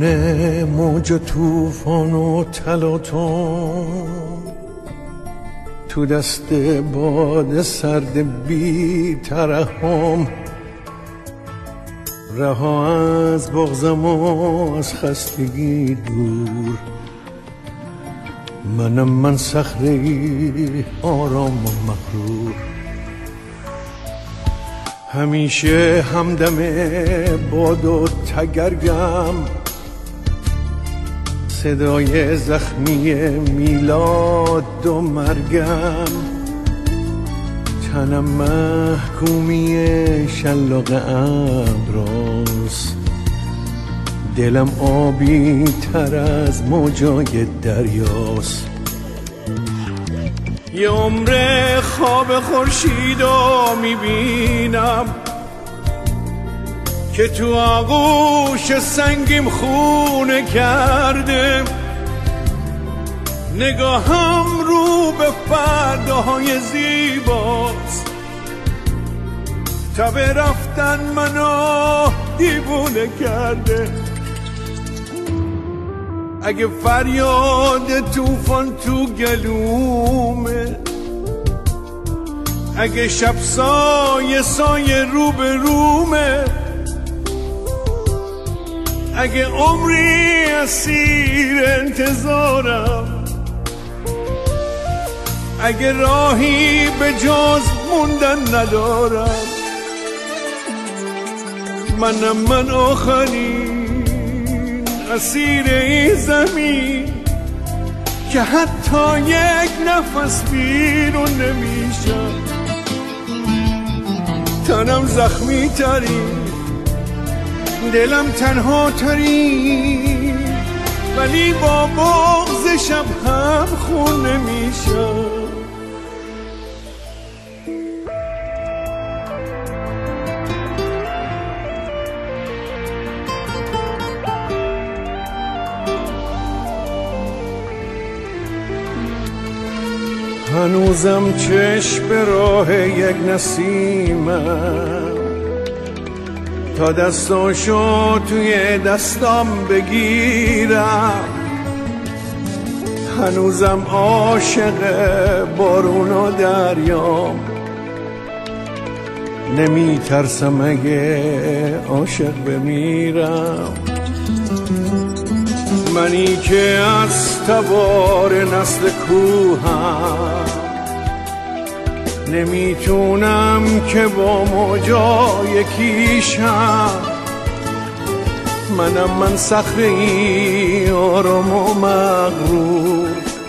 میونه موج طوفان و تلاطم، تو دست باد سرد بی ترحم، رها از بغضم و از خستگی دور. من صخره‌ای آرام و مغرور، همیشه همدم باد و تگرگم، صدای زخمی میلاد و مرگم. تنم محکومی شلاق ابراست، دلم آبی تر از موجای دریاست. یه عمر خواب خورشیدو میبینم که تو آغوش سنگیم خونه کرده. نگاهم رو به فرداهای زیباست، تب رفتن منو دیوونه کرده. اگه فریاد طوفان تو گلومه، اگه شب سایه رو به رومه، اگه عمری اسیر انتظارم، اگه راهی به جز موندن ندارم، من آخرین اسیر این زمین که حتی یک نفس بیرون نمیشم. تنم زخمی ترین، دلم تنها ترین، ولی با بغض شب هم خون نمیشم. هنوزم چشم به راه یک نسیمم، تا دستاشو توی دستام بگیرم. هنوزم عاشق بارون و دریام، نمی ترسم اگه عاشق بمیرم. منی که از تبار نسل کوهم، نمیتونم که با موجا یکیشم. من صخره‌ای آرام و مغرور،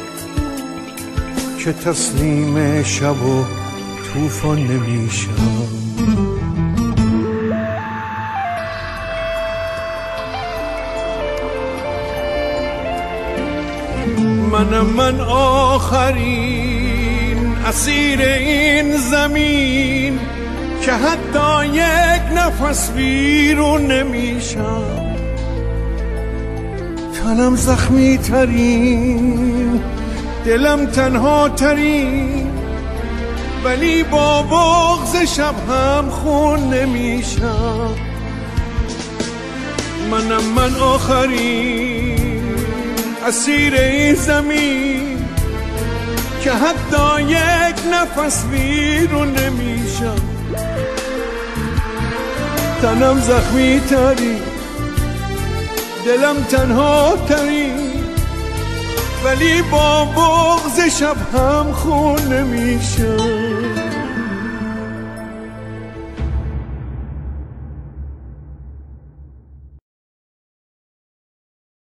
که تسلیم شب و طوفان نمیشم. من آخرین اسیر این زمین که حتی یک نفس بیرون نمیشم. تنم زخمی ترین، دلم تنها ترین، ولی با بغض شب هم خون نمیشم. من آخرین اسیر این زمین که حتی یک نفس بیرون نمیشم. تنم زخمی ترین، دلم تنها ترین، ولی با بغض شب هم خون نمیشم.